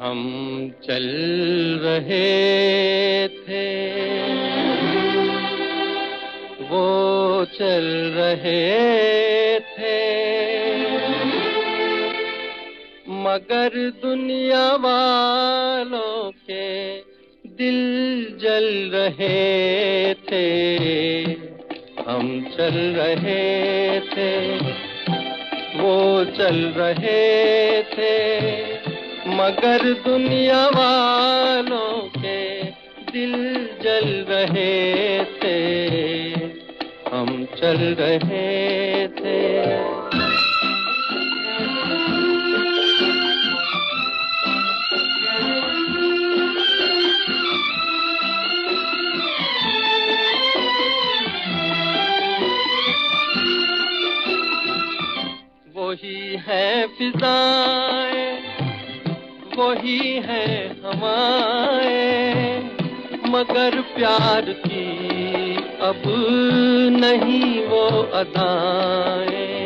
हम चल रहे थे, वो चल रहे थे, मगर दुनिया वालों के दिल जल रहे थे। हम चल रहे थे, वो चल रहे थे, मगर दुनिया वालों के दिल जल रहे थे। हम चल रहे थे। वही है फिजाएं, वही है हवाएं, मगर प्यार की अब नहीं वो अदाएं।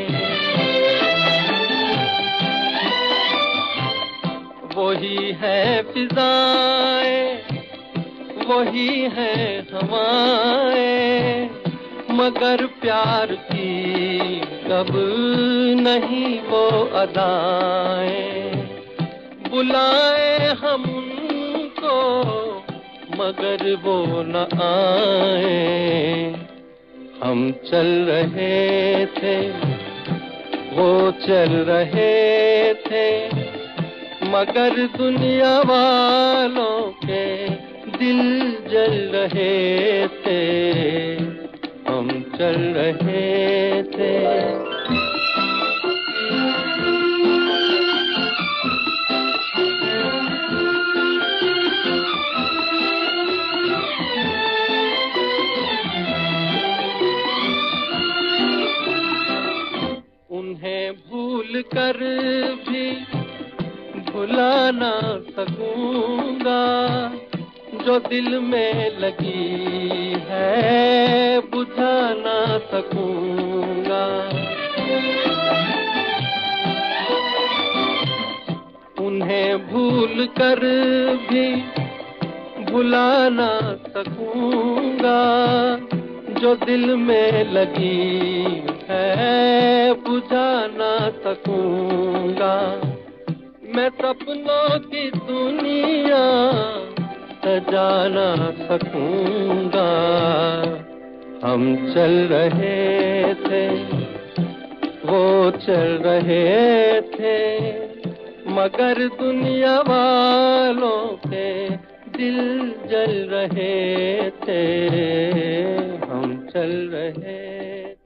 वही है फिजाएं, वही है हवाएं, मगर प्यार की कब नहीं वो अदाएं। बुलाए हम उनको मगर वो न आए। हम चल रहे थे, वो चल रहे थे, मगर दुनिया वालों के दिल जल रहे थे। हम चल रहे थे। उन्हें भूल कर भी भुला ना सकूंगा, जो दिल में लगी है बुझा ना सकूंगा। उन्हें भूल कर भी भुला ना सकूंगा, जो दिल में लगी है बुझा ना सकूंगा। मैं सपनों की दुनिया सजा ना सकूंगा। हम चल रहे थे, वो चल रहे थे, मगर दुनिया वालों के दिल जल रहे थे। हम चल रहे